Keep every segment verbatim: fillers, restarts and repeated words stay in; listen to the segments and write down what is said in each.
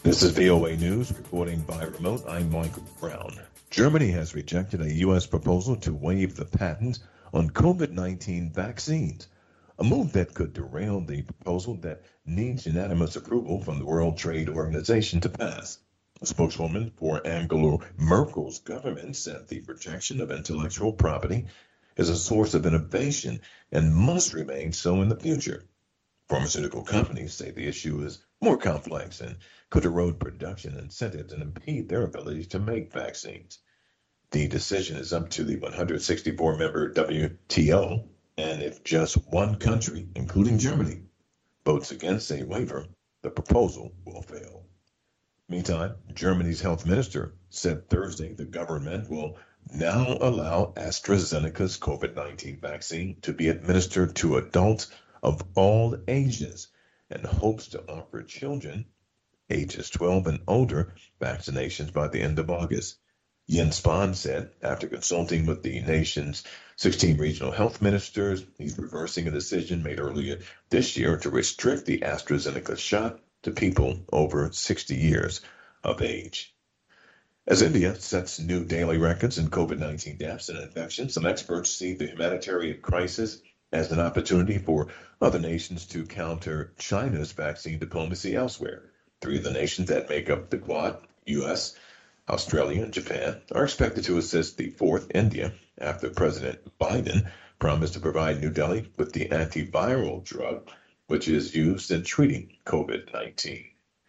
This is V O A News, reporting by remote. I'm Michael Brown. Germany has rejected a U S proposal to waive the patent on COVID nineteen vaccines, a move that could derail the proposal that needs unanimous approval from the World Trade Organization to pass. A spokeswoman for Angela Merkel's government said the protection of intellectual property is a source of innovation and must remain so in the future. Pharmaceutical companies say the issue is more complex and could erode production incentives and impede their ability to make vaccines. The decision is up to the one hundred sixty-four member W T O, and if just one country, including Germany, votes against a waiver, the proposal will fail. Meantime, Germany's health minister said Thursday the government will now allow AstraZeneca's COVID nineteen vaccine to be administered to adults of all ages and hopes to offer children ages twelve and older vaccinations by the end of August. Jens Spahn said after consulting with the nation's sixteen regional health ministers, he's reversing a decision made earlier this year to restrict the AstraZeneca shot to people over sixty years of age. As India sets new daily records in COVID nineteen deaths and infections, some experts see the humanitarian crisis as an opportunity for other nations to counter China's vaccine diplomacy elsewhere. Three of the nations that make up the Quad, U S, Australia, and Japan, are expected to assist the fourth, India, after President Biden promised to provide New Delhi with the antiviral drug, which is used in treating COVID nineteen.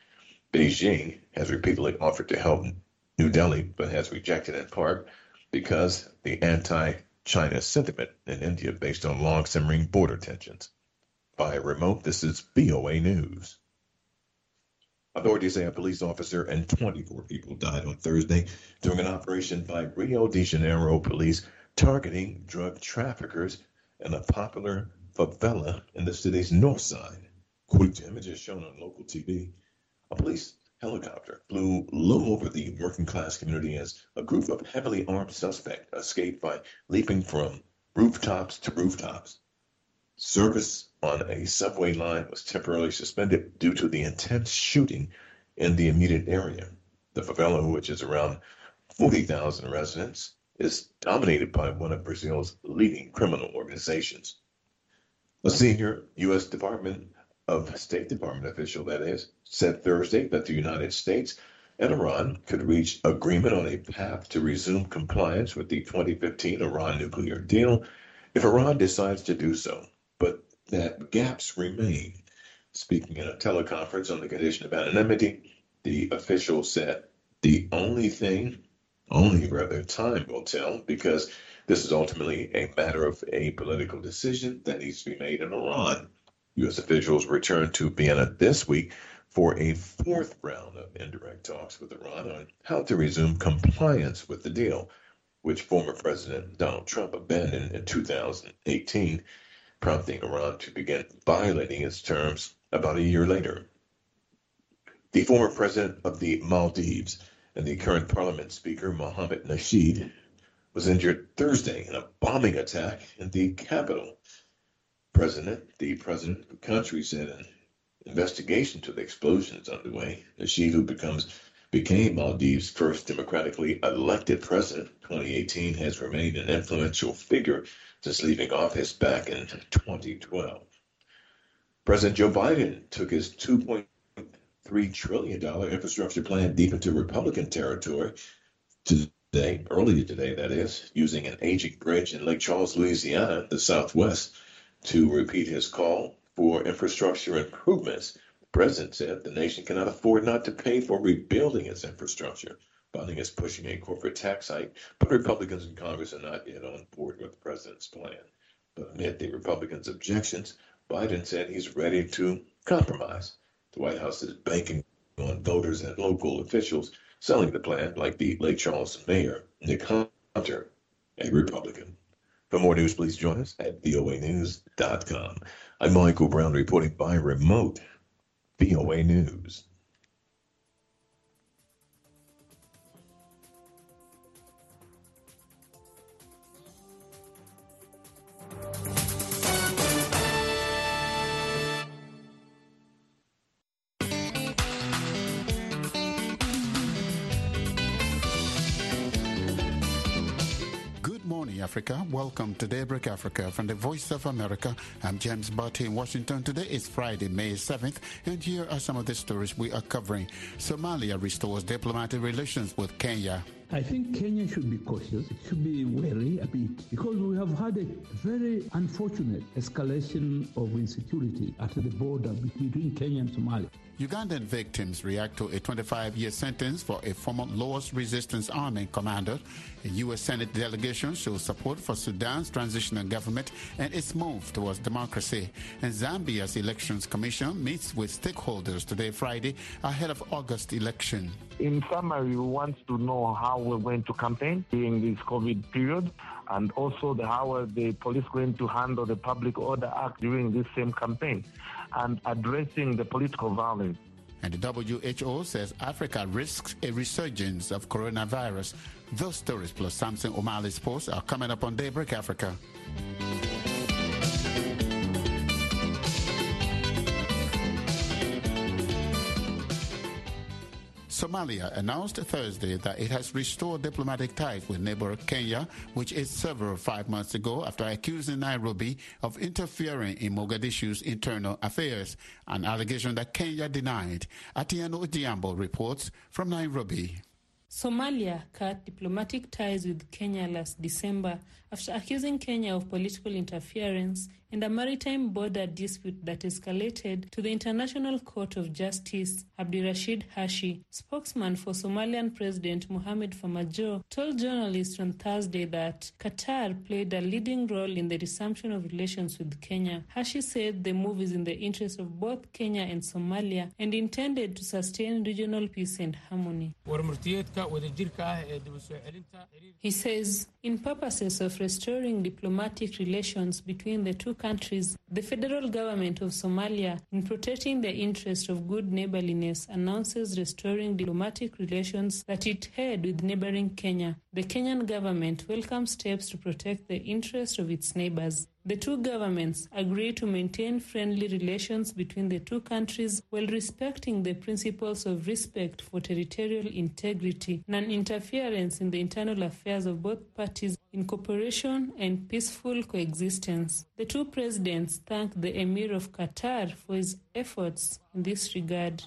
Beijing has repeatedly offered to help New Delhi, but has rejected in part because the anti-China sentiment in India based on long-simmering border tensions. By remote, this is V O A News. Authorities say a police officer and twenty-four people died on Thursday during an operation by Rio de Janeiro police targeting drug traffickers in a popular favela in the city's north side. According to images shown on local T V, a police helicopter flew low over the working class community as a group of heavily armed suspects escaped by leaping from rooftops to rooftops. Service on a subway line was temporarily suspended due to the intense shooting in the immediate area. The favela, which is around forty thousand residents, is dominated by one of Brazil's leading criminal organizations. A senior U S Department of State Department official, that is, said Thursday that the United States and Iran could reach agreement on a path to resume compliance with the twenty fifteen Iran nuclear deal if Iran decides to do so, but that gaps remain. Speaking in a teleconference on the condition of anonymity, the official said the only thing, only rather time will tell, because this is ultimately a matter of a political decision that needs to be made in Iran. U S officials returned to Vienna this week for a fourth round of indirect talks with Iran on how to resume compliance with the deal, which former President Donald Trump abandoned in two thousand eighteen, prompting Iran to begin violating its terms about a year later. The former president of the Maldives and the current parliament speaker, Mohammed Nasheed, was injured Thursday in a bombing attack in the capital. President, the president of the country said an investigation to the explosion is underway. Nasheed, who becomes became Maldives' first democratically elected president in twenty eighteen, has remained an influential figure since leaving office back in twenty twelve. President Joe Biden took his two point three trillion dollars infrastructure plan deep into Republican territory today, earlier today, that is, using an aging bridge in Lake Charles, Louisiana, the Southwest, to repeat his call for infrastructure improvements. The president said the nation cannot afford not to pay for rebuilding its infrastructure. Biden is pushing a corporate tax hike, but Republicans in Congress are not yet on board with the president's plan. But amid the Republicans' objections, Biden said he's ready to compromise. The White House is banking on voters and local officials selling the plan, like the Lake Charles mayor, Nick Hunter, a Republican. For more news, please join us at V O A news dot com. I'm Michael Brown reporting by remote. V O A News. morning, Africa. Welcome to Daybreak Africa from the Voice of America. I'm James Barty in Washington. Today is Friday, May seventh, and here are some of the stories we are covering. Somalia restores diplomatic relations with Kenya. I think Kenya should be cautious. It should be wary a bit because we have had a very unfortunate escalation of insecurity at the border between Kenya and Somalia. Ugandan victims react to a twenty-five-year sentence for a former Lord's Resistance Army commander. A U S Senate delegation shows support for Sudan's transitional government and its move towards democracy. And Zambia's Elections Commission meets with stakeholders today, Friday, ahead of August election. In summary, we want to know how we're going to campaign during this COVID period, and also the, how are the police going to handle the Public Order Act during this same campaign, and addressing the political violence. And the W H O says Africa risks a resurgence of coronavirus. Those stories plus Samson O'Malley's post are coming up on Daybreak Africa. Somalia announced Thursday that it has restored diplomatic ties with neighbor Kenya, which is severed five months ago after accusing Nairobi of interfering in Mogadishu's internal affairs, an allegation that Kenya denied. Atieno Odhiambo reports from Nairobi. Somalia cut diplomatic ties with Kenya last December after accusing Kenya of political interference in a maritime border dispute that escalated to the International Court of Justice. Abdirashid Hashi, spokesman for Somalian President Mohamed Farmajo, told journalists on Thursday that Qatar played a leading role in the resumption of relations with Kenya. Hashi said the move is in the interest of both Kenya and Somalia and intended to sustain regional peace and harmony. He says, in purposes of restoring diplomatic relations between the two countries, the federal government of Somalia, in protecting the interest of good neighborliness, announces restoring diplomatic relations that it had with neighboring Kenya. The Kenyan government welcomes steps to protect the interest of its neighbors. The two governments agree to maintain friendly relations between the two countries while respecting the principles of respect for territorial integrity, non-interference in the internal affairs of both parties, in cooperation and peaceful coexistence. The two presidents thanked the Emir of Qatar for his efforts in this regard.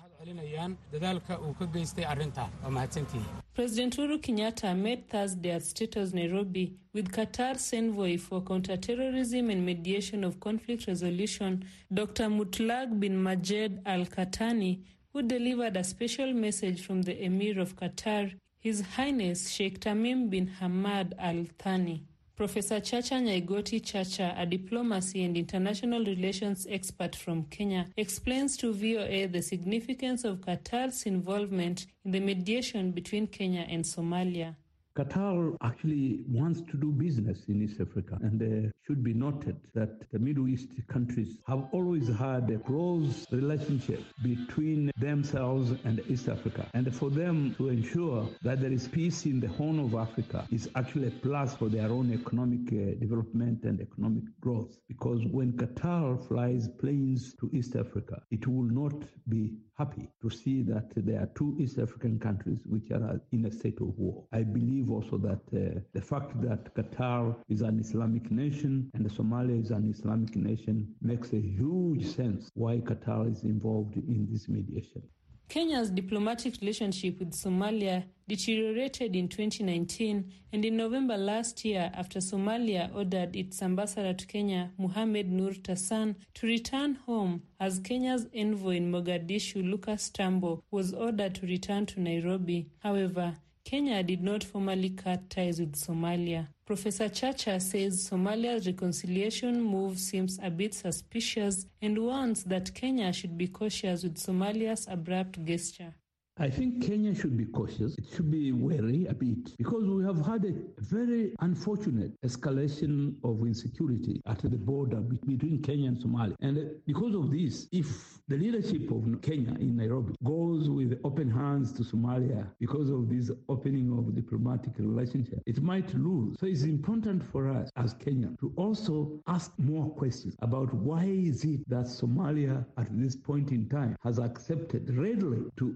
President Uhuru Kenyatta met Thursday at State House, Nairobi, with Qatar's envoy for counterterrorism and mediation of conflict resolution, Doctor Mutlaq bin Majed Al Qahtani, who delivered a special message from the Emir of Qatar, His Highness Sheikh Tamim bin Hamad Al Thani. Professor Chacha Nyaigoti Chacha, a diplomacy and international relations expert from Kenya, explains to V O A the significance of Qatar's involvement in the mediation between Kenya and Somalia. Qatar actually wants to do business in East Africa, and it uh, should be noted that the Middle East countries have always had a close relationship between themselves and East Africa. And for them to ensure that there is peace in the Horn of Africa is actually a plus for their own economic uh, development and economic growth. Because when Qatar flies planes to East Africa, it will not be happy to see that there are two East African countries which are in a state of war. I believe also that uh, the fact that Qatar is an Islamic nation and Somalia is an Islamic nation makes a huge sense why Qatar is involved in this mediation. Kenya's diplomatic relationship with Somalia deteriorated in twenty nineteen, and in November last year, after Somalia ordered its ambassador to Kenya, Mohamed Nur Tassan, to return home, as Kenya's envoy in Mogadishu, Lucas Tambo, was ordered to return to Nairobi. However, Kenya did not formally cut ties with Somalia. Professor Chacha says Somalia's reconciliation move seems a bit suspicious and warns that Kenya should be cautious with Somalia's abrupt gesture. I think Kenya should be cautious. It should be wary a bit because we have had a very unfortunate escalation of insecurity at the border between Kenya and Somalia. And because of this, if the leadership of Kenya in Nairobi goes with open hands to Somalia because of this opening of diplomatic relationship, it might lose. So it's important for us as Kenya to also ask more questions about why is it that Somalia at this point in time has accepted readily to say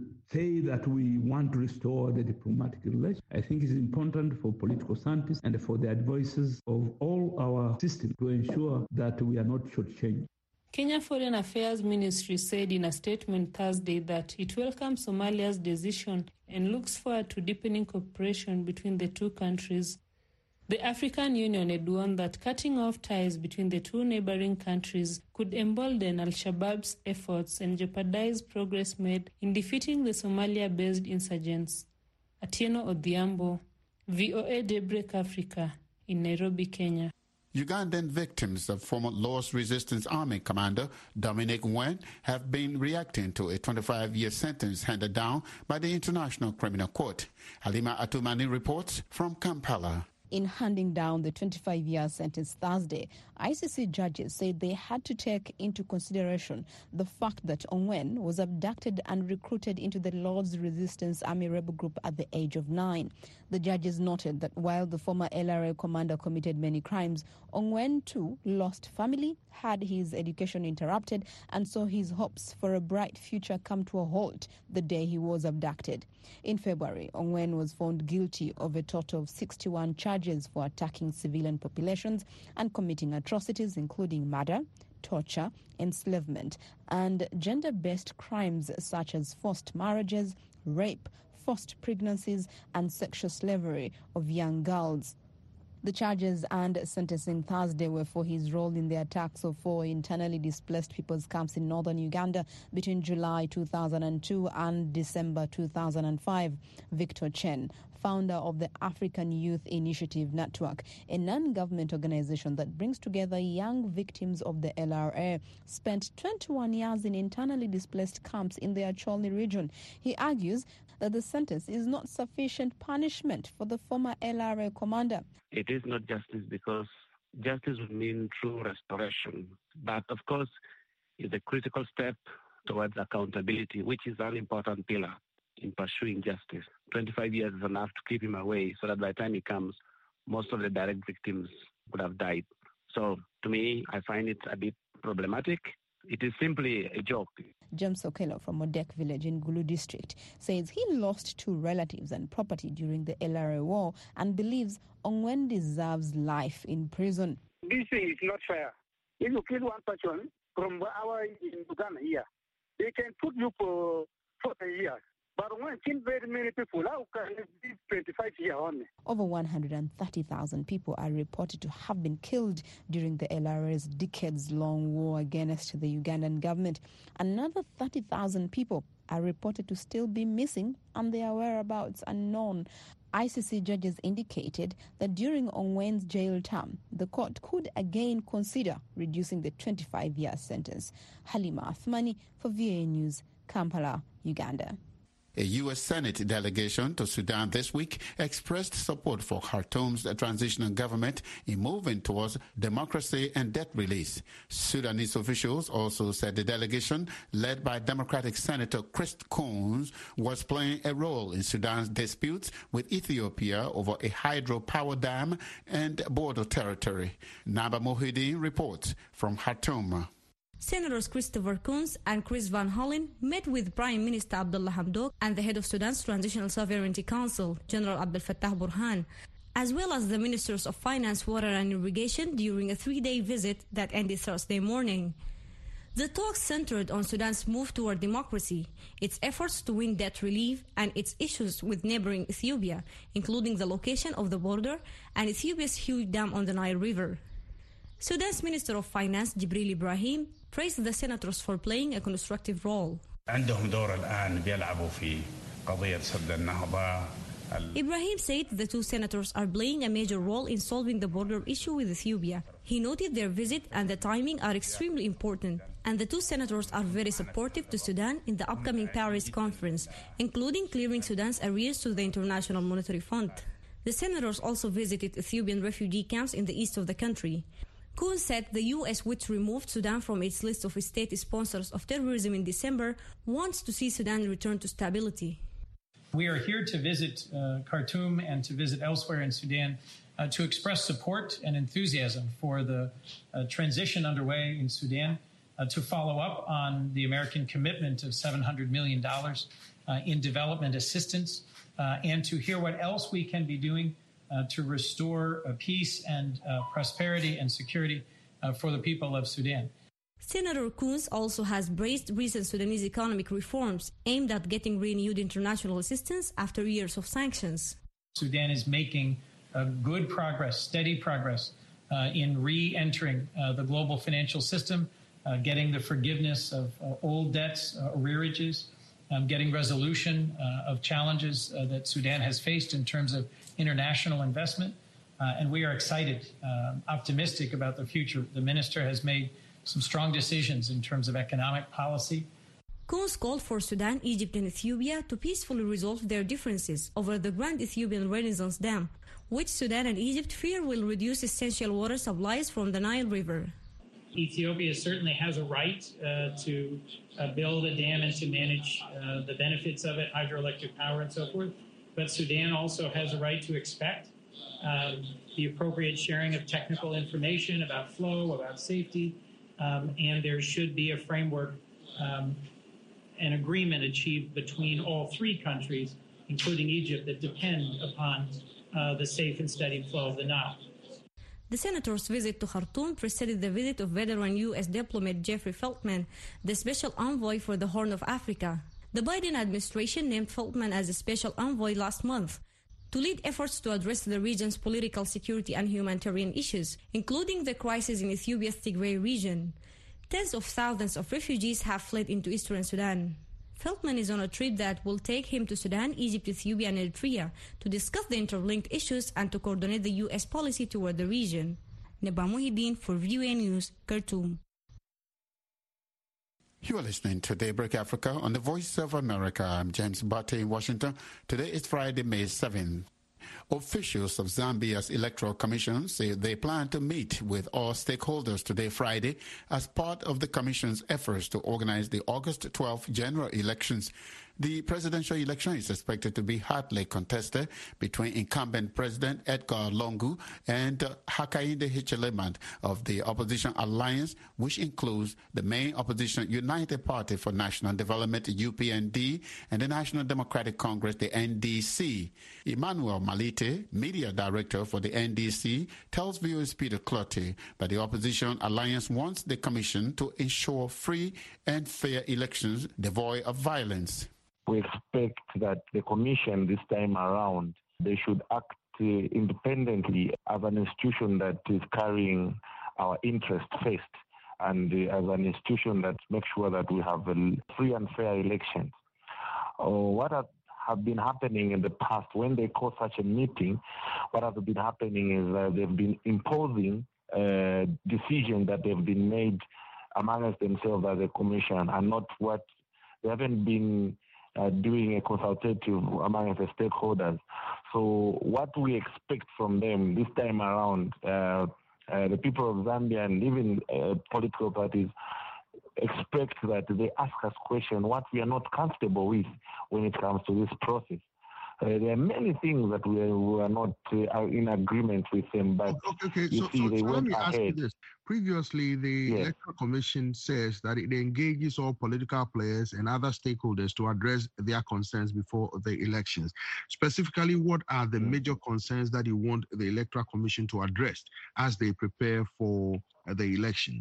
say that we want to restore the diplomatic relations. I think it's important for political scientists and for the advisors of all our systems to ensure that we are not shortchanged. Kenya Foreign Affairs Ministry said in a statement Thursday that it welcomes Somalia's decision and looks forward to deepening cooperation between the two countries. The African Union had warned that cutting off ties between the two neighboring countries could embolden Al-Shabaab's efforts and jeopardize progress made in defeating the Somalia-based insurgents. Atieno Odhiambo, V O A Daybreak Africa, in Nairobi, Kenya. Ugandan victims of former Lord's Resistance Army commander Dominic Wen have been reacting to a twenty-five-year sentence handed down by the International Criminal Court. Halima Atumani reports from Kampala. In handing down the twenty-five-year sentence Thursday, I C C judges said they had to take into consideration the fact that Ongwen was abducted and recruited into the Lord's Resistance Army rebel group at the age of nine. The judges noted that while the former L R A commander committed many crimes, Ongwen too lost family, had his education interrupted, and saw his hopes for a bright future come to a halt the day he was abducted. In February, Ongwen was found guilty of a total of sixty-one charges for attacking civilian populations and committing atrocities including murder, torture, enslavement, and gender-based crimes such as forced marriages, rape, forced pregnancies, and sexual slavery of young girls. The charges and sentencing Thursday were for his role in the attacks of four internally displaced people's camps in northern Uganda between July two thousand two and December two thousand five. Victor Chen, founder of the African Youth Initiative Network, a non-government organization that brings together young victims of the L R A, spent twenty-one years in internally displaced camps in the Acholi region. He argues that the sentence is not sufficient punishment for the former L R A commander. It is not justice because justice would mean true restoration. But of course, it's a critical step towards accountability, which is an important pillar in pursuing justice. twenty-five years is enough to keep him away so that by the time he comes, most of the direct victims would have died. So to me, I find it a bit problematic. It is simply a joke. James Okello from Modek village in Gulu district says he lost two relatives and property during the L R A war and believes Ongwen deserves life in prison. This thing is not fair. If you kill one person from our in Uganda here, they can put you for forty years. But when you kill very many people, how can it be twenty-five years only? Over one hundred thirty thousand people are reported to have been killed during the L R A's decades-long war against the Ugandan government. Another thirty thousand people are reported to still be missing and their whereabouts unknown. I C C judges indicated that during Ongwen's jail term, the court could again consider reducing the twenty-five-year sentence. Halima Athmani for V A News, Kampala, Uganda. A U S Senate delegation to Sudan this week expressed support for Khartoum's transitional government in moving towards democracy and debt release. Sudanese officials also said the delegation, led by Democratic Senator Chris Coons, was playing a role in Sudan's disputes with Ethiopia over a hydropower dam and border territory. Naba Mohideen reports from Khartoum. Senators Christopher Coons and Chris Van Hollen met with Prime Minister Abdullah Hamdok and the head of Sudan's Transitional Sovereignty Council, General Abdel Fattah Burhan, as well as the Ministers of Finance, Water and Irrigation during a three-day visit that ended Thursday morning. The talks centered on Sudan's move toward democracy, its efforts to win debt relief, and its issues with neighboring Ethiopia, including the location of the border and Ethiopia's huge dam on the Nile River. Sudan's Minister of Finance, Jibril Ibrahim, praised the senators for playing a constructive role. Ibrahim said the two senators are playing a major role in solving the border issue with Ethiopia. He noted their visit and the timing are extremely important, and the two senators are very supportive to Sudan in the upcoming Paris conference, including clearing Sudan's arrears to the International Monetary Fund. The senators also visited Ethiopian refugee camps in the east of the country. Coons said the U S, which removed Sudan from its list of state sponsors of terrorism in December, wants to see Sudan return to stability. We are here to visit uh, Khartoum and to visit elsewhere in Sudan uh, to express support and enthusiasm for the uh, transition underway in Sudan uh, to follow up on the American commitment of seven hundred million dollars uh, in development assistance uh, and to hear what else we can be doing uh, to restore uh, peace and uh, prosperity and security uh, for the people of Sudan. Senator Coons also has praised recent Sudanese economic reforms aimed at getting renewed international assistance after years of sanctions. Sudan is making uh, good progress, steady progress uh, in re-entering uh, the global financial system, uh, getting the forgiveness of uh, old debts, uh, arrearages, um, getting resolution uh, of challenges uh, that Sudan has faced in terms of international investment. Uh, and we are excited, uh, optimistic about the future. The minister has made some strong decisions in terms of economic policy. Coons called for Sudan, Egypt, and Ethiopia to peacefully resolve their differences over the Grand Ethiopian Renaissance Dam, which Sudan and Egypt fear will reduce essential water supplies from the Nile River. Ethiopia certainly has a right uh, to uh, build a dam and to manage uh, the benefits of it, hydroelectric power and so forth. But Sudan also has a right to expect um, the appropriate sharing of technical information about flow, about safety, um, and there should be a framework, um, an agreement achieved between all three countries, including Egypt, that depend upon uh, the safe and steady flow of the Nile. The senator's visit to Khartoum preceded the visit of veteran U S diplomat Jeffrey Feltman, the special envoy for the Horn of Africa. The Biden administration named Feltman as a special envoy last month to lead efforts to address the region's political, security, and humanitarian issues, including the crisis in Ethiopia's Tigray region. Tens of thousands of refugees have fled into eastern Sudan. Feltman is on a trip that will take him to Sudan, Egypt, Ethiopia, and Eritrea to discuss the interlinked issues and to coordinate the U S policy toward the region. Neba Muhyiddin for V O A News, Khartoum. You are listening to Daybreak Africa on the Voice of America. I'm James Bate in Washington. Today is Friday, May seventh. Officials of Zambia's Electoral Commission say they plan to meet with all stakeholders today, Friday, as part of the Commission's efforts to organize the August twelfth general elections. The presidential election is expected to be hotly contested between incumbent President Edgar Lungu and uh, Hakainde Hichilema of the opposition alliance, which includes the main opposition United Party for National Development, U P N D, and the National Democratic Congress, the N D C. Emmanuel Malite, media director for the N D C, tells V O A's Peter Clottey that the opposition alliance wants the commission to ensure free and fair elections devoid of violence. We expect that the commission this time around, they should act uh, independently as an institution that is carrying our interest first, and uh, as an institution that makes sure that we have a free and fair elections. Uh, what have, have been happening in the past, when they call such a meeting, what has been happening is that they've been imposing uh, decisions that have been made amongst themselves as a commission, and not what they haven't been Uh, doing a consultative among the stakeholders. So what we expect from them this time around, uh, uh, the people of Zambia and even uh, political parties expect that they ask us questions what we are not comfortable with when it comes to this process. Uh, there are many things that we are, we are not uh, in agreement with them, but okay, okay. you so, see, so, they so went let me ahead. ask you this. Previously, the yes. Electoral Commission says that it engages all political players and other stakeholders to address their concerns before the elections. Specifically, what are the major concerns that you want the Electoral Commission to address as they prepare for uh, the elections?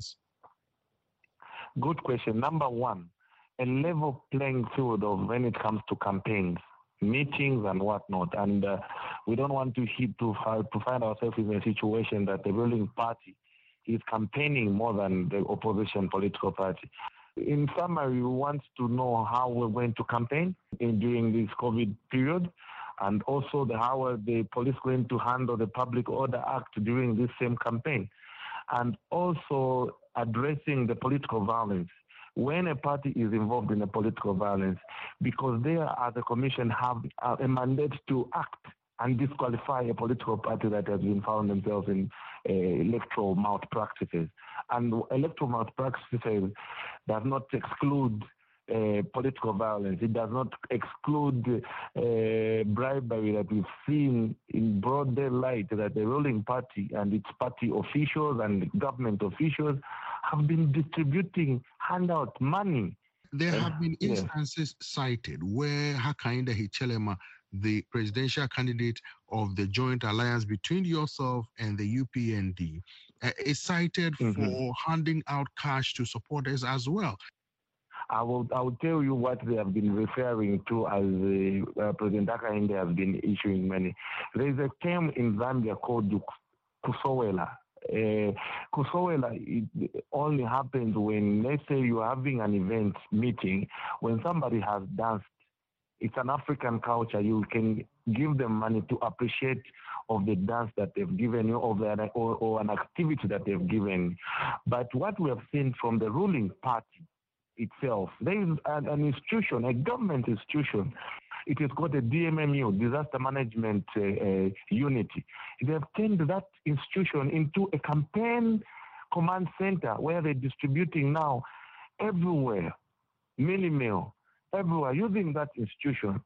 Good question. Number one, a level playing field of when it comes to campaigns, meetings and whatnot, and uh, we don't want to hit to, uh, to find ourselves in a situation that the ruling party is campaigning more than the opposition political party. In summary, we want to know how we're going to campaign in, during this COVID period, and also the, how are the police going to handle the Public Order Act during this same campaign, and also addressing the political violence. When a party is involved in a political violence, because they as a commission have a mandate to act and disqualify a political party that has been found themselves in uh, electoral malpractices. And electoral malpractices does not exclude uh, political violence. It does not exclude uh, bribery that we've seen in broad daylight that the ruling party and its party officials and government officials have been distributing handout money. There have been instances yeah. cited where Hakainde Hichilema, the presidential candidate of the joint alliance between yourself and the U P N D, uh, is cited mm-hmm. for handing out cash to supporters as well. I will I will tell you what they have been referring to as uh, uh, President Hakainde has been issuing money. There is a term in Zambia called kusowela. Uh, kusowela it only happens when, let's say, you're having an event meeting, when somebody has danced. It's an African culture. You can give them money to appreciate of the dance that they've given you, or, the, or, or an activity that they've given. But what we have seen from the ruling party itself, there is an, an institution, a government institution. It is called a D M M U, Disaster Management uh, uh, Unit. They have turned that institution into a campaign command center where they're distributing now everywhere, milli-mail, everywhere, using that institution.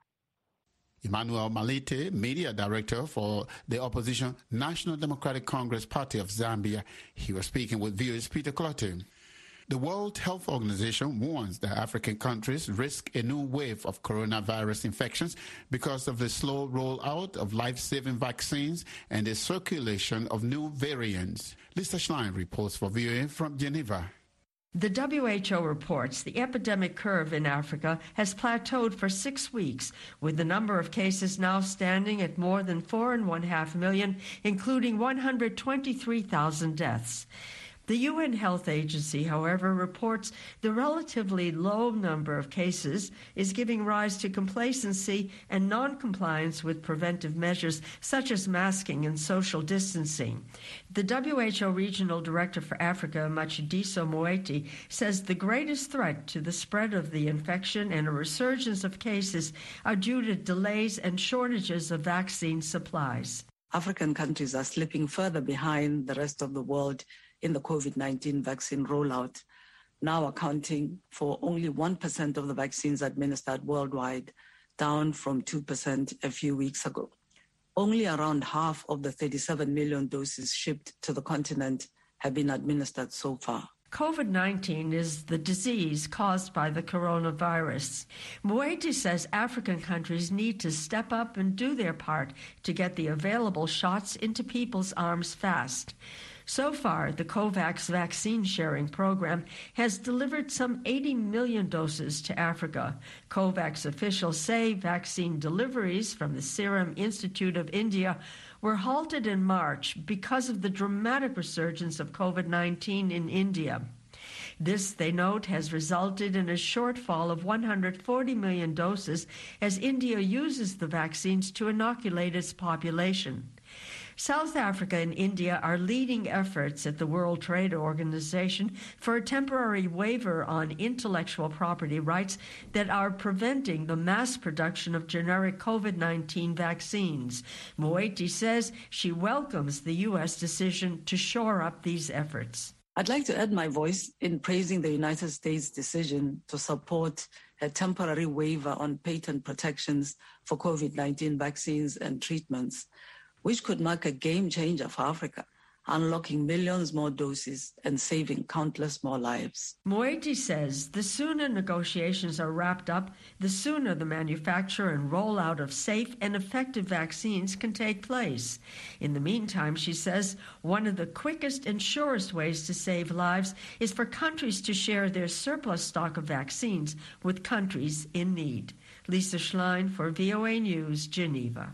Emmanuel Malite, media director for the opposition National Democratic Congress Party of Zambia, he was speaking with V O A's Peter Clotte. The World Health Organization warns that African countries risk a new wave of coronavirus infections because of the slow rollout of life-saving vaccines and the circulation of new variants. Lisa Schlein reports for V O A from Geneva. The W H O reports the epidemic curve in Africa has plateaued for six weeks, with the number of cases now standing at more than four and one half million, including one hundred twenty-three thousand deaths. The U N Health Agency, however, reports the relatively low number of cases is giving rise to complacency and non-compliance with preventive measures such as masking and social distancing. The W H O Regional Director for Africa, Matshidiso Moeti, says the greatest threat to the spread of the infection and a resurgence of cases are due to delays and shortages of vaccine supplies. African countries are slipping further behind the rest of the world in the COVID nineteen vaccine rollout, now accounting for only one percent of the vaccines administered worldwide, down from two percent a few weeks ago. Only around half of the thirty-seven million doses shipped to the continent have been administered so far. COVID nineteen is the disease caused by the coronavirus. Moeti says African countries need to step up and do their part to get the available shots into people's arms fast. So far, the COVAX vaccine sharing program has delivered some eighty million doses to Africa. COVAX officials say vaccine deliveries from the Serum Institute of India were halted in March because of the dramatic resurgence of COVID nineteen in India. This, they note, has resulted in a shortfall of one hundred forty million doses as India uses the vaccines to inoculate its population. South Africa and India are leading efforts at the World Trade Organization for a temporary waiver on intellectual property rights that are preventing the mass production of generic COVID nineteen vaccines. Moeti says she welcomes the U S decision to shore up these efforts. I'd like to add my voice in praising the United States' decision to support a temporary waiver on patent protections for COVID nineteen vaccines and treatments, which could mark a game changer for Africa, unlocking millions more doses and saving countless more lives. Moeti says the sooner negotiations are wrapped up, the sooner the manufacture and rollout of safe and effective vaccines can take place. In the meantime, she says, one of the quickest and surest ways to save lives is for countries to share their surplus stock of vaccines with countries in need. Lisa Schlein for V O A News, Geneva.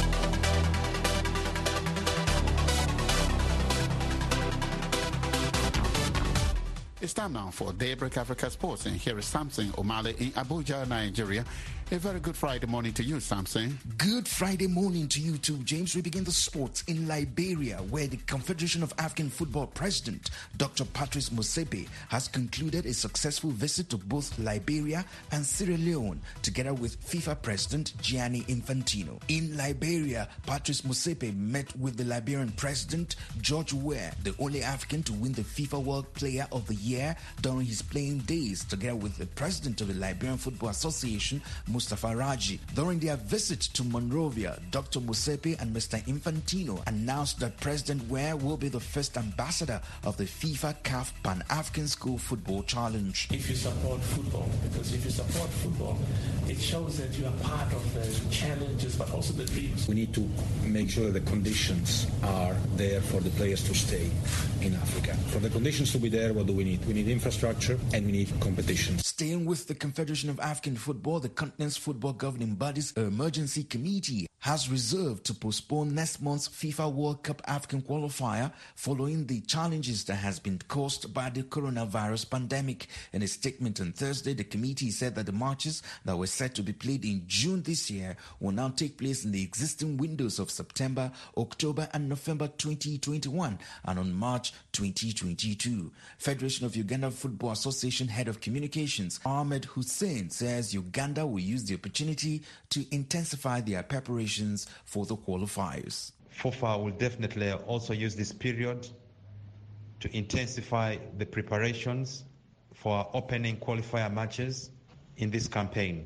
It's time now for Daybreak Africa Sports, and here is Samson Omale in Abuja, Nigeria. A very good Friday morning to you, Samson. Good Friday morning to you too, James. We begin the sports in Liberia, where the Confederation of African Football President, Doctor Patrice Motsepe, has concluded a successful visit to both Liberia and Sierra Leone, together with FIFA President Gianni Infantino. In Liberia, Patrice Motsepe met with the Liberian President George Weah, the only African to win the FIFA World Player of the Year during his playing days, together with the President of the Liberian Football Association, Mustafa Raji. During their visit to Monrovia, Doctor Motsepe and Mister Infantino announced that President Weah will be the first ambassador of the FIFA C A F Pan-African School Football Challenge. If you support football, because if you support football, it shows that you are part of the challenges but also the dreams. We need to make sure that the conditions are there for the players to stay in Africa. For the conditions to be there, what do we need? We need infrastructure and we need competition. Staying with the Confederation of African Football, the continent's football governing body's emergency committee has resolved to postpone next month's FIFA World Cup African qualifier following the challenges that has been caused by the coronavirus pandemic. In a statement on Thursday, the committee said that the matches that were set to be played in June this year will now take place in the existing windows of September, October and November twenty twenty-one and on March twenty twenty-two. Federation of Uganda Football Association Head of Communications Ahmed Hussein says Uganda will use the opportunity to intensify their preparations for the qualifiers. FIFA will definitely also use this period to intensify the preparations for our opening qualifier matches in this campaign.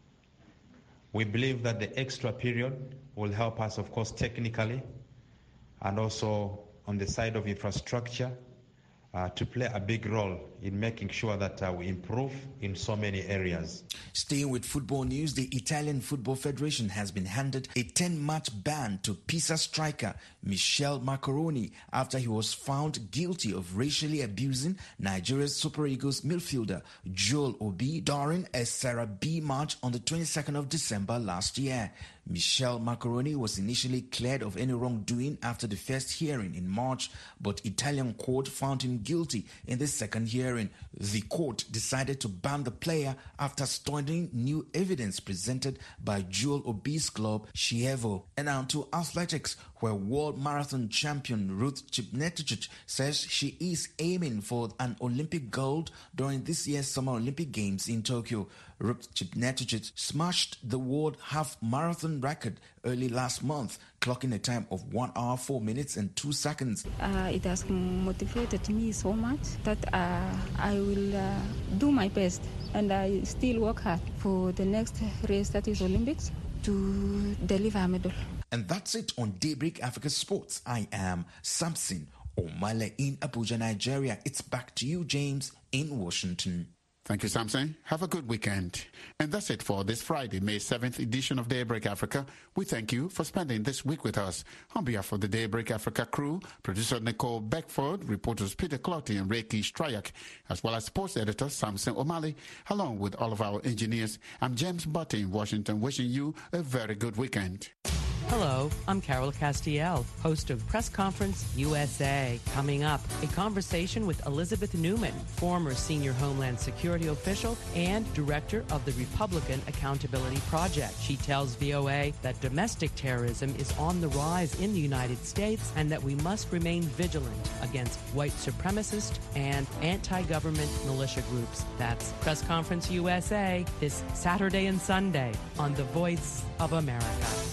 We believe that the extra period will help us, of course, technically and also on the side of infrastructure uh, to play a big role in making sure that uh, we improve in so many areas. Staying with football news, the Italian Football Federation has been handed a ten-match ban to Pisa striker Michel Macaroni after he was found guilty of racially abusing Nigeria's Super Eagles midfielder Joel Obi during a Serie B match on the twenty-second of December last year. Michel Macaroni was initially cleared of any wrongdoing after the first hearing in March, but Italian court found him guilty in the second hearing. The court decided to ban the player after studying new evidence presented by Joel Obi's club, Chievo. And now to athletics, where world marathon champion Ruth Chepngetich says she is aiming for an Olympic gold during this year's Summer Olympic Games in Tokyo. Ruth Chepngetich smashed the world half marathon record early last month, clocking a time of one hour, four minutes and two seconds. Uh, it has motivated me so much that uh, I will uh, do my best, and I still work hard for the next race, that is Olympics, to deliver a medal. And that's it on Daybreak Africa Sports. I am Samson Omale in Abuja, Nigeria. It's back to you, James, in Washington. Thank you, Samson. Have a good weekend. And that's it for this Friday, May seventh edition of Daybreak Africa. We thank you for spending this week with us. On behalf of the Daybreak Africa crew, producer Nicole Beckford, reporters Peter Clotty and Reiki Strayak, as well as sports editor Samson Omale, along with all of our engineers, I'm James Butte in Washington, wishing you a very good weekend. Hello, I'm Carol Castiel, host of Press Conference U S A. Coming up, a conversation with Elizabeth Newman, former senior Homeland Security official and director of the Republican Accountability Project. She tells V O A that domestic terrorism is on the rise in the United States and that we must remain vigilant against white supremacist and anti-government militia groups. That's Press Conference U S A this Saturday and Sunday on The Voice of America.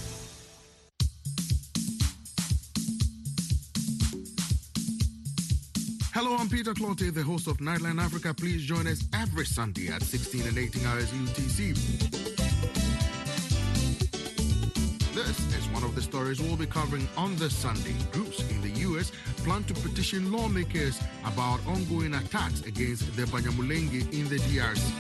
Hello, I'm Peter Clotty, the host of Nightline Africa. Please join us every Sunday at sixteen and eighteen hours U T C. This is one of the stories we'll be covering on this Sunday. Groups in the U S plan to petition lawmakers about ongoing attacks against the Banyamulenge in the D R C.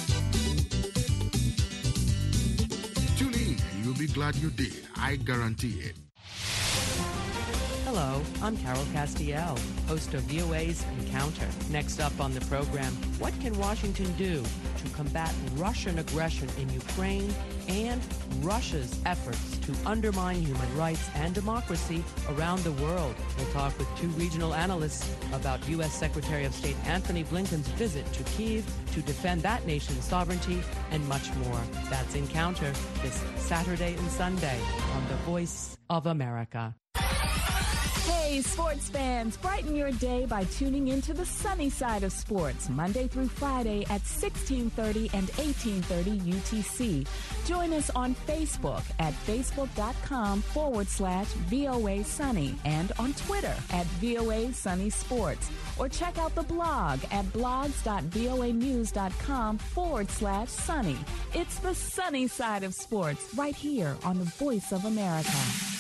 Tune in and you'll be glad you did. I guarantee it. Hello, I'm Carol Castiel, host of V O A's Encounter. Next up on the program, what can Washington do to combat Russian aggression in Ukraine and Russia's efforts to undermine human rights and democracy around the world? We'll talk with two regional analysts about U S Secretary of State Antony Blinken's visit to Kyiv to defend that nation's sovereignty and much more. That's Encounter this Saturday and Sunday on The Voice of America. Hey, sports fans, brighten your day by tuning into the sunny side of sports, Monday through Friday at sixteen thirty and eighteen thirty U T C. Join us on Facebook at facebook.com forward slash VOA Sunny and on Twitter at VOA Sunny Sports. Or check out the blog at blogs.voanews.com forward slash sunny. It's the sunny side of sports right here on the Voice of America.